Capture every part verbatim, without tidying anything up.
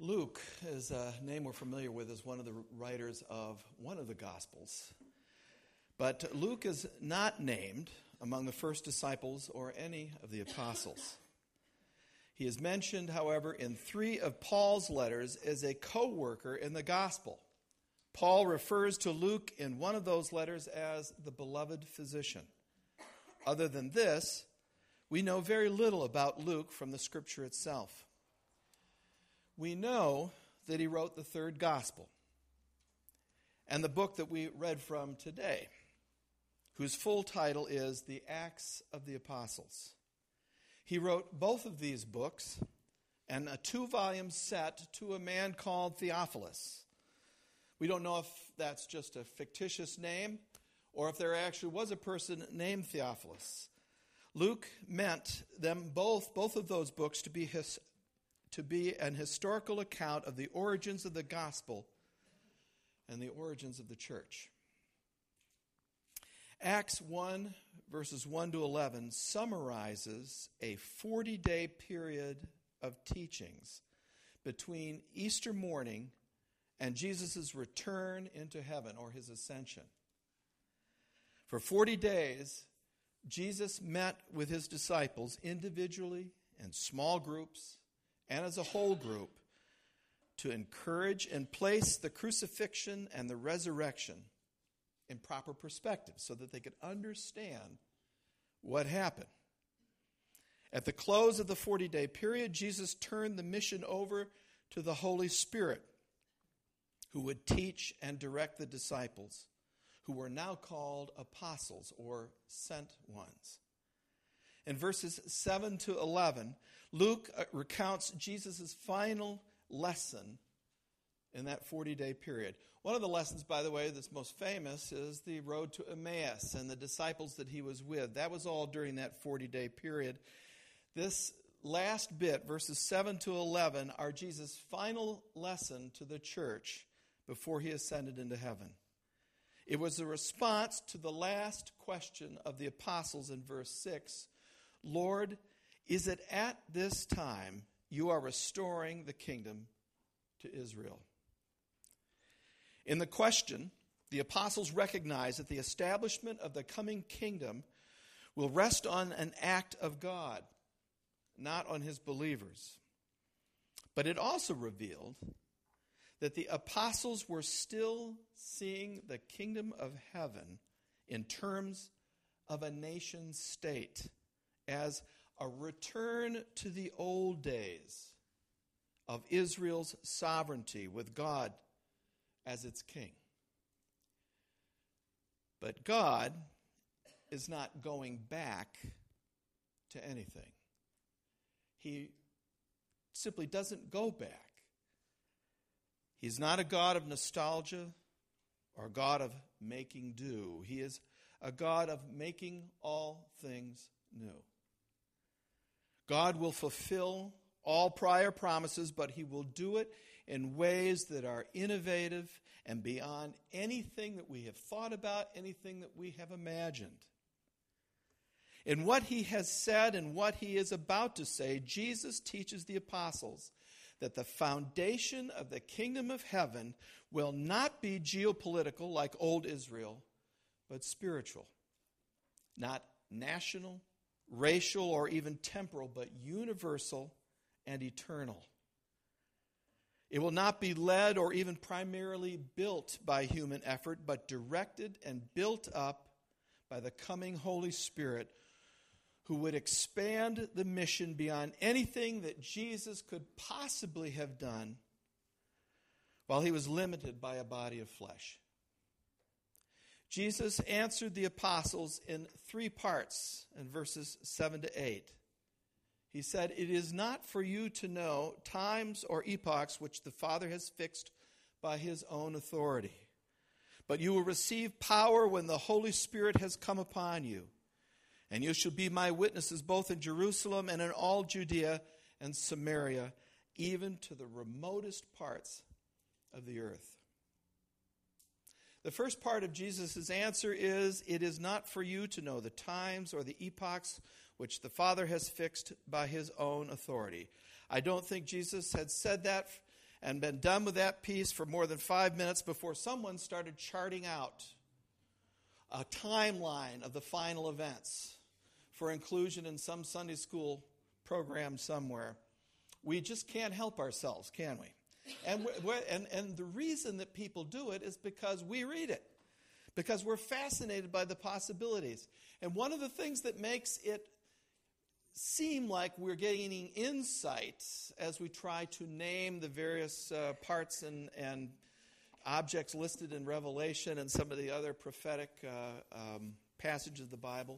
Luke is a name we're familiar with as one of the writers of one of the Gospels. But Luke is not named among the first disciples or any of the apostles. He is mentioned, however, in three of Paul's letters as a co-worker in the gospel. Paul refers to Luke in one of those letters as the beloved physician. Other than this, we know very little about Luke from the scripture itself. We know that he wrote the third gospel and the book that we read from today, whose full title is The Acts of the Apostles. He wrote both of these books and a two-volume set to a man called Theophilus. We don't know if that's just a fictitious name or if there actually was a person named Theophilus. Luke meant them both, both of those books to be his to be an historical account of the origins of the gospel and the origins of the church. Acts one, verses one to eleven, summarizes a forty-day period of teachings between Easter morning and Jesus' return into heaven, or his ascension. For forty days, Jesus met with his disciples individually, in small groups, and as a whole group, to encourage and place the crucifixion and the resurrection in proper perspective so that they could understand what happened. At the close of the forty-day period, Jesus turned the mission over to the Holy Spirit, who would teach and direct the disciples, who were now called apostles or sent ones. In verses seven to eleven, Luke recounts Jesus' final lesson in that forty-day period. One of the lessons, by the way, that's most famous is the road to Emmaus and the disciples that he was with. That was all during that forty-day period. This last bit, verses seven to eleven, are Jesus' final lesson to the church before he ascended into heaven. It was a response to the last question of the apostles in verse six. Lord, is it at this time you are restoring the kingdom to Israel? In the question, the apostles recognize that the establishment of the coming kingdom will rest on an act of God, not on his believers. But it also revealed that the apostles were still seeing the kingdom of heaven in terms of a nation state, as a return to the old days of Israel's sovereignty with God as its king. But God is not going back to anything. He simply doesn't go back. He's not a God of nostalgia or a God of making do. He is a God of making all things new. God will fulfill all prior promises, but he will do it in ways that are innovative and beyond anything that we have thought about, anything that we have imagined. In what he has said and what he is about to say, Jesus teaches the apostles that the foundation of the kingdom of heaven will not be geopolitical like old Israel, but spiritual, not national, racial, or even temporal, but universal and eternal. It will not be led or even primarily built by human effort, but directed and built up by the coming Holy Spirit, who would expand the mission beyond anything that Jesus could possibly have done while he was limited by a body of flesh. Jesus answered the apostles in three parts in verses seven to eight. He said, "It is not for you to know times or epochs which the Father has fixed by his own authority. But you will receive power when the Holy Spirit has come upon you. And you shall be my witnesses both in Jerusalem and in all Judea and Samaria, even to the remotest parts of the earth." The first part of Jesus' answer is, it is not for you to know the times or the epochs which the Father has fixed by his own authority. I don't think Jesus had said that and been done with that piece for more than five minutes before someone started charting out a timeline of the final events for inclusion in some Sunday school program somewhere. We just can't help ourselves, can we? And, we're, and, and the reason that people do it is because we read it, because we're fascinated by the possibilities. And one of the things that makes it seem like we're gaining insight as we try to name the various uh, parts and, and objects listed in Revelation and some of the other prophetic uh, um, passages of the Bible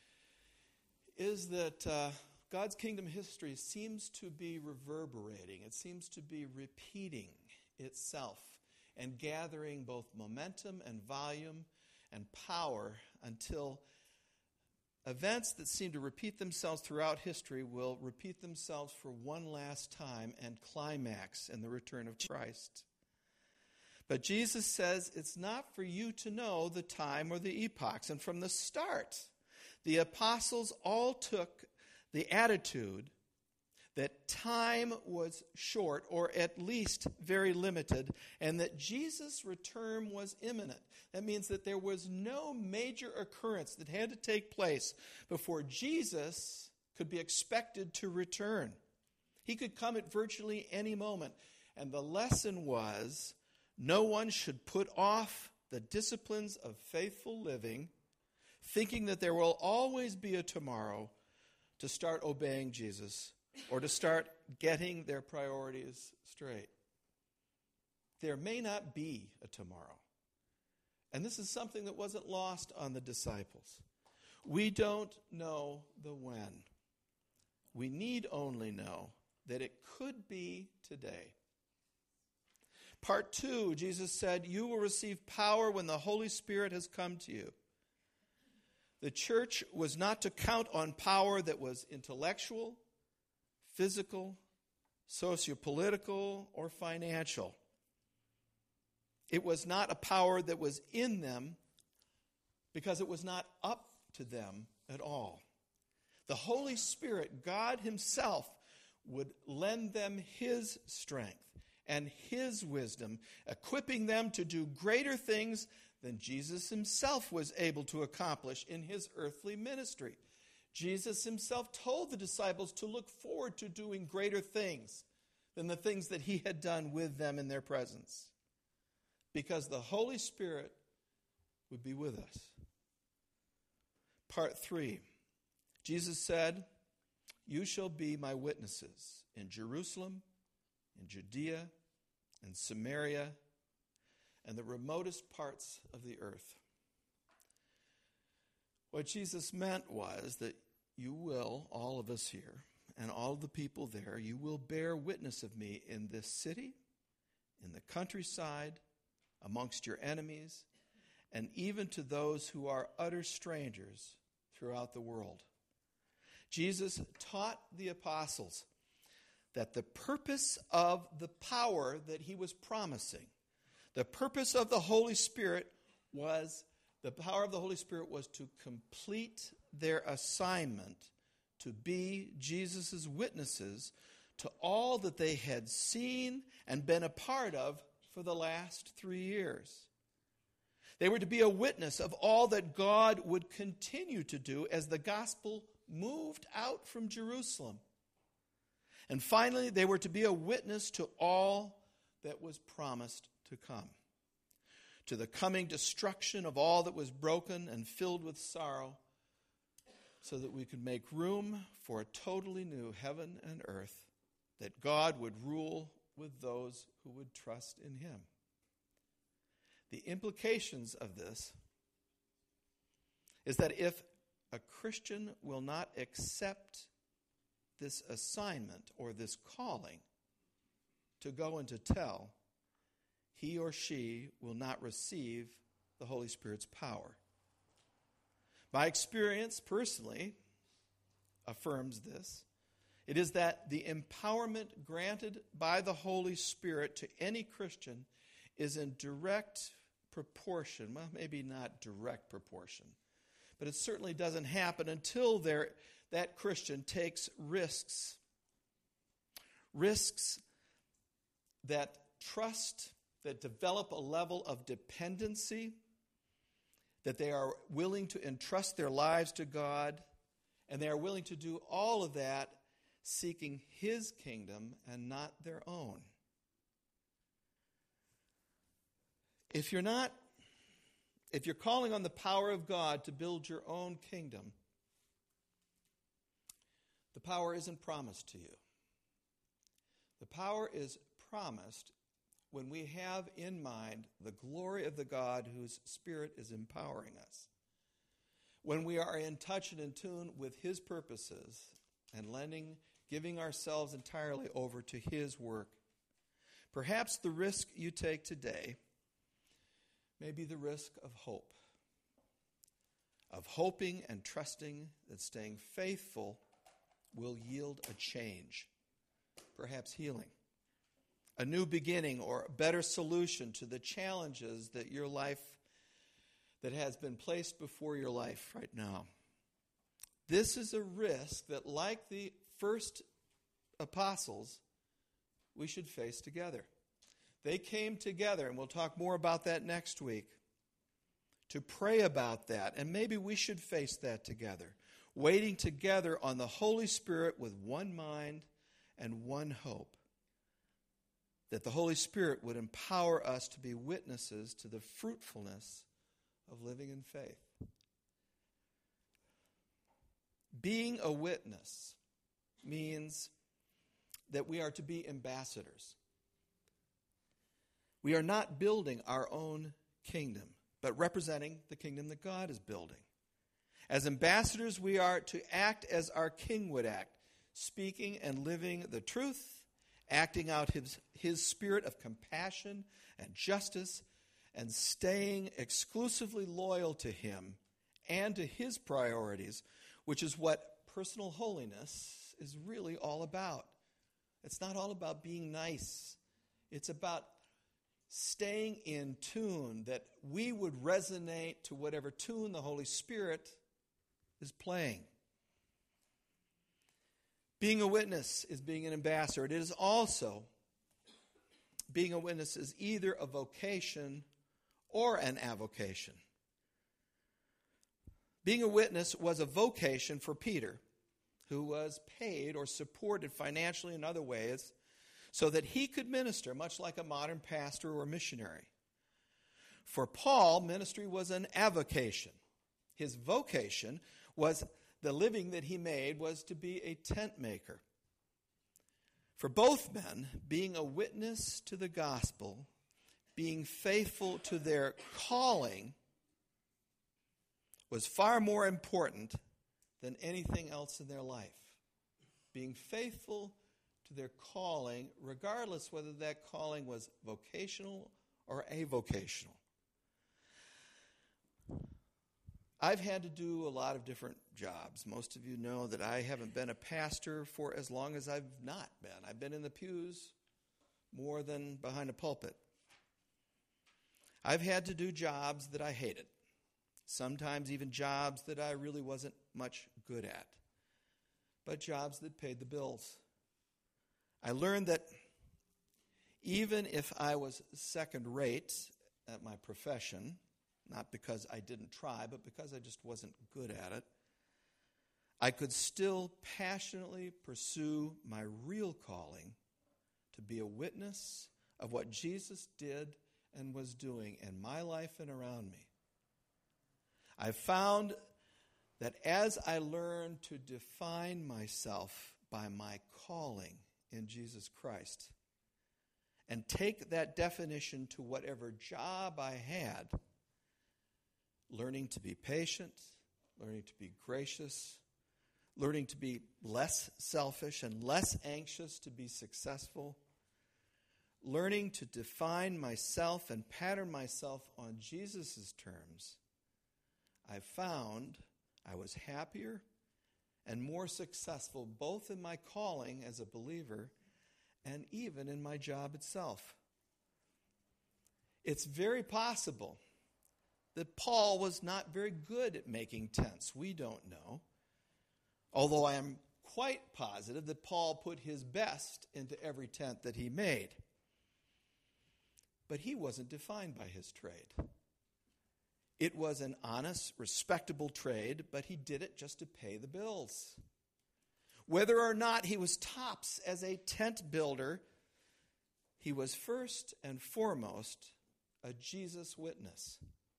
is that uh, God's kingdom history seems to be reverberating. It seems to be repeating itself and gathering both momentum and volume and power until events that seem to repeat themselves throughout history will repeat themselves for one last time and climax in the return of Christ. But Jesus says it's not for you to know the time or the epochs. And from the start, the apostles all took the attitude that time was short, or at least very limited, and that Jesus' return was imminent. That means that there was no major occurrence that had to take place before Jesus could be expected to return. He could come at virtually any moment. And the lesson was, no one should put off the disciplines of faithful living, thinking that there will always be a tomorrow to start obeying Jesus or to start getting their priorities straight. There may not be a tomorrow. And this is something that wasn't lost on the disciples. We don't know the when. We need only know that it could be today. Part two, Jesus said, you will receive power when the Holy Spirit has come to you. The church was not to count on power that was intellectual, physical, sociopolitical, or financial. It was not a power that was in them because it was not up to them at all. The Holy Spirit, God Himself, would lend them His strength and His wisdom, equipping them to do greater things than Jesus Himself was able to accomplish in His earthly ministry. Jesus Himself told the disciples to look forward to doing greater things than the things that He had done with them in their presence, because the Holy Spirit would be with us. Part three, Jesus said, you shall be my witnesses in Jerusalem, in Judea, in Samaria, and the remotest parts of the earth. What Jesus meant was that you will, all of us here, and all of the people there, you will bear witness of me in this city, in the countryside, amongst your enemies, and even to those who are utter strangers throughout the world. Jesus taught the apostles that the purpose of the power that He was promising, the purpose of the Holy Spirit was, the power of the Holy Spirit was to complete their assignment to be Jesus' witnesses to all that they had seen and been a part of for the last three years. They were to be a witness of all that God would continue to do as the gospel moved out from Jerusalem. And finally, they were to be a witness to all that was promised to come, to the coming destruction of all that was broken and filled with sorrow, so that we could make room for a totally new heaven and earth, that God would rule with those who would trust in Him. The implications of this is that if a Christian will not accept this assignment or this calling to go and to tell, he or she will not receive the Holy Spirit's power. My experience personally affirms this. It is that the empowerment granted by the Holy Spirit to any Christian is in direct proportion, well, maybe not direct proportion, but it certainly doesn't happen until there, that Christian takes risks. Risks that trust, that develop a level of dependency, that they are willing to entrust their lives to God, and they are willing to do all of that seeking His kingdom and not their own. If you're not, if you're calling on the power of God to build your own kingdom, the power isn't promised to you. The power is promised when we have in mind the glory of the God whose Spirit is empowering us. When we are in touch and in tune with His purposes and lending, giving ourselves entirely over to His work. Perhaps the risk you take today may be the risk of hope. Of hoping and trusting that staying faithful will yield a change, perhaps healing, a new beginning or a better solution to the challenges that your life, that has been placed before your life right now. This is a risk that, like the first apostles, we should face together. They came together, and we'll talk more about that next week, to pray about that, and maybe we should face that together, waiting together on the Holy Spirit with one mind and one hope, that the Holy Spirit would empower us to be witnesses to the fruitfulness of living in faith. Being a witness means that we are to be ambassadors. We are not building our own kingdom, but representing the kingdom that God is building. As ambassadors, we are to act as our King would act, speaking and living the truth, acting out his, his spirit of compassion and justice, and staying exclusively loyal to Him and to His priorities, which is what personal holiness is really all about. It's not all about being nice. It's about staying in tune, that we would resonate to whatever tune the Holy Spirit is playing. Being a witness is being an ambassador. It is also, being a witness is either a vocation or an avocation. Being a witness was a vocation for Peter, who was paid or supported financially in other ways so that he could minister, much like a modern pastor or missionary. For Paul, ministry was an avocation. His vocation was the living that he made was to be a tent maker. For both men, being a witness to the gospel, being faithful to their calling, was far more important than anything else in their life. Being faithful to their calling, regardless whether that calling was vocational or avocational. I've had to do a lot of different jobs. Most of you know that I haven't been a pastor for as long as I've not been. I've been in the pews more than behind a pulpit. I've had to do jobs that I hated. Sometimes even jobs that I really wasn't much good at. But jobs that paid the bills. I learned that even if I was second rate at my profession, not because I didn't try, but because I just wasn't good at it, I could still passionately pursue my real calling to be a witness of what Jesus did and was doing in my life and around me. I found that as I learned to define myself by my calling in Jesus Christ and take that definition to whatever job I had, learning to be patient, learning to be gracious, learning to be less selfish and less anxious to be successful, learning to define myself and pattern myself on Jesus' terms, I found I was happier and more successful both in my calling as a believer and even in my job itself. It's very possible that Paul was not very good at making tents. We don't know. Although I am quite positive that Paul put his best into every tent that he made. but he wasn't defined by his trade. It was an honest, respectable trade, but he did it just to pay the bills. Whether or not he was tops as a tent builder, he was first and foremost a Jesus witness.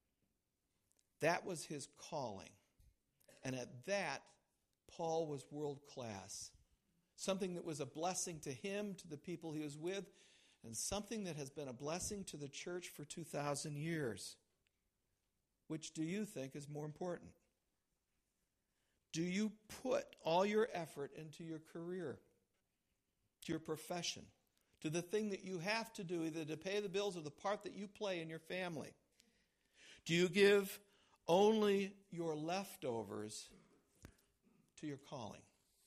That was his calling. And at that, Paul was world class. Something that was a blessing to him, to the people he was with, and something that has been a blessing to the church for two thousand years. Which do you think is more important? Do you put all your effort into your career, to your profession, to the thing that you have to do, either to pay the bills or the part that you play in your family? Do you give only your leftovers to your calling?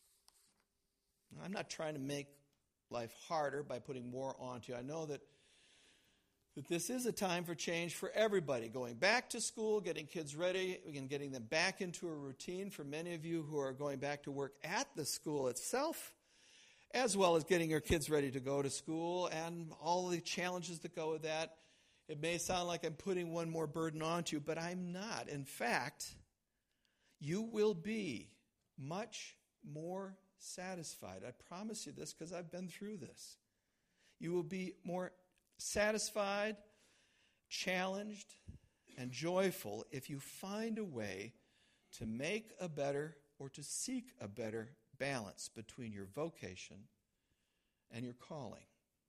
I'm not trying to make life harder by putting more onto you. I know that, that this is a time for change for everybody. Going back to school, getting kids ready, and getting them back into a routine for many of you who are going back to work at the school itself, as well as getting your kids ready to go to school and all the challenges that go with that. It may sound like I'm putting one more burden onto you, but I'm not. In fact, you will be much more satisfied. I promise you this because I've been through this. You will be more satisfied, challenged, and joyful if you find a way to make a better or to seek a better balance between your vocation and your calling.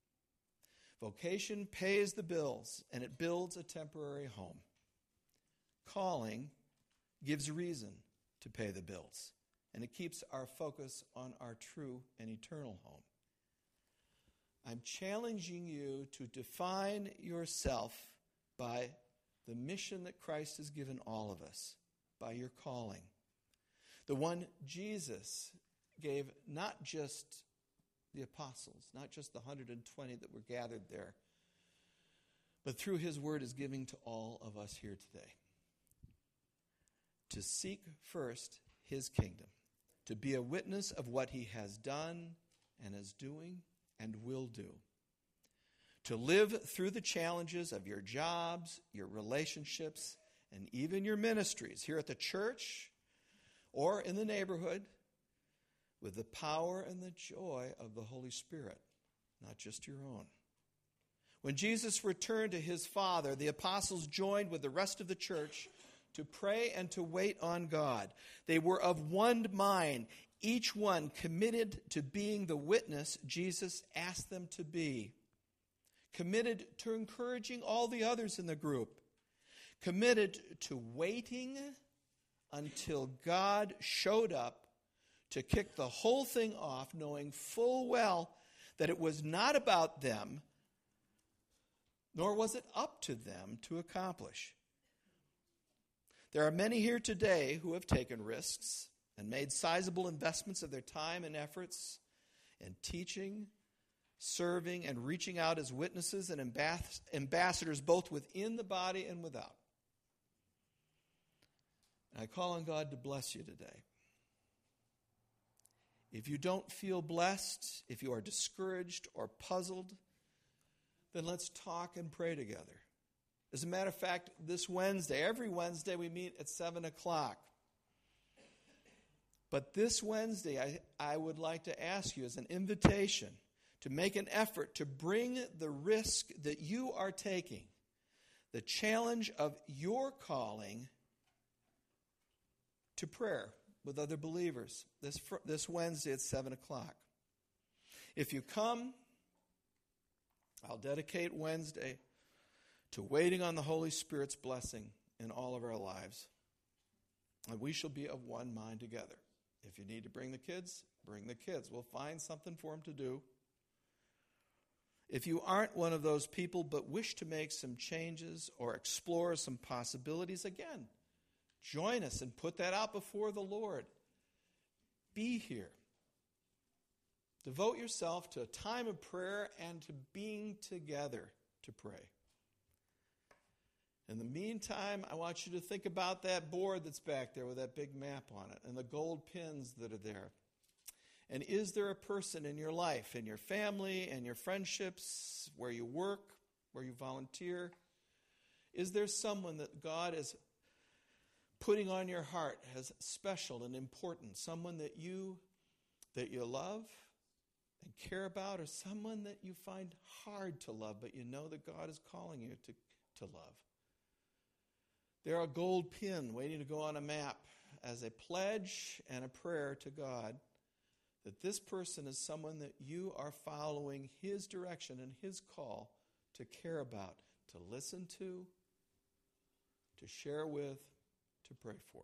Vocation pays the bills, and it builds a temporary home. Calling gives reason to pay the bills, and it keeps our focus on our true and eternal home. I'm challenging you to define yourself by the mission that Christ has given all of us, by your calling. The one Jesus gave not just the apostles, not just the one hundred twenty that were gathered there, but through his word is giving to all of us here today. To seek first his kingdom, to be a witness of what he has done and is doing and will do. To live through the challenges of your jobs, your relationships, and even your ministries here at the church or in the neighborhood with the power and the joy of the Holy Spirit, not just your own. When Jesus returned to his Father, the apostles joined with the rest of the church to pray and to wait on God. They were of one mind, each one committed to being the witness Jesus asked them to be, committed to encouraging all the others in the group, committed to waiting until God showed up to kick the whole thing off, knowing full well that it was not about them, nor was it up to them to accomplish. There are many here today who have taken risks and made sizable investments of their time and efforts in teaching, serving, and reaching out as witnesses and ambassadors both within the body and without. And I call on God to bless you today. If you don't feel blessed, if you are discouraged or puzzled, then let's talk and pray together. As a matter of fact, this Wednesday, every Wednesday we meet at seven o'clock. But this Wednesday, I, I would like to ask you as an invitation to make an effort to bring the risk that you are taking, the challenge of your calling, to prayer with other believers this, this Wednesday at seven o'clock. If you come, I'll dedicate Wednesday to waiting on the Holy Spirit's blessing in all of our lives. And we shall be of one mind together. If you need to bring the kids, bring the kids. We'll find something for them to do. If you aren't one of those people but wish to make some changes or explore some possibilities, again, join us and put that out before the Lord. Be here. Devote yourself to a time of prayer and to being together to pray. In the meantime, I want you to think about that board that's back there with that big map on it and the gold pins that are there. And is there a person in your life, in your family, in your friendships, where you work, where you volunteer? Is there someone that God is putting on your heart as special and important, someone that you that you love and care about, or someone that you find hard to love, but you know that God is calling you to, to love? There are a gold pin waiting to go on a map as a pledge and a prayer to God that this person is someone that you are following his direction and his call to care about, to listen to, to share with, to pray for.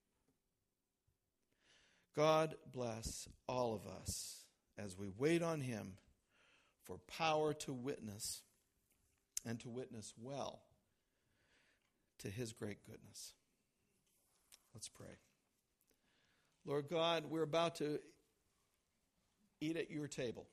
God bless all of us as we wait on him for power to witness and to witness well to his great goodness. Let's pray. Lord God, we're about to eat at your table.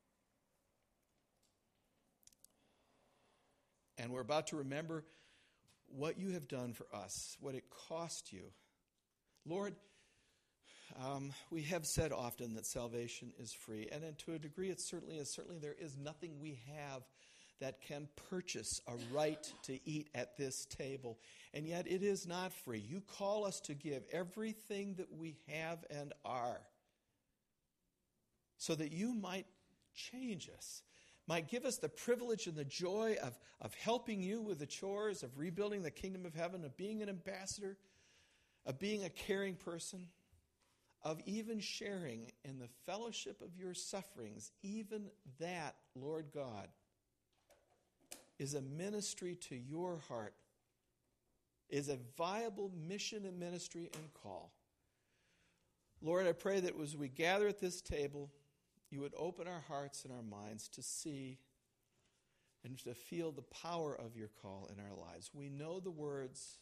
And we're about to remember what you have done for us, what it cost you. Lord, um, we have said often that salvation is free, and to a degree it certainly is. Certainly there is nothing we have that can purchase a right to eat at this table, and yet it is not free. You call us to give everything that we have and are so that you might change us, might give us the privilege and the joy of, of helping you with the chores, of rebuilding the kingdom of heaven, of being an ambassador, of being a caring person, of even sharing in the fellowship of your sufferings. Even that, Lord God, is a ministry to your heart, is a viable mission and ministry and call. Lord, I pray that as we gather at this table, you would open our hearts and our minds to see and to feel the power of your call in our lives. We know the words,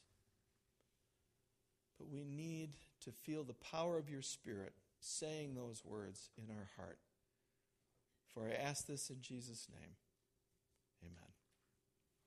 but we need to feel the power of your Spirit saying those words in our heart. For I ask this in Jesus' name. Amen.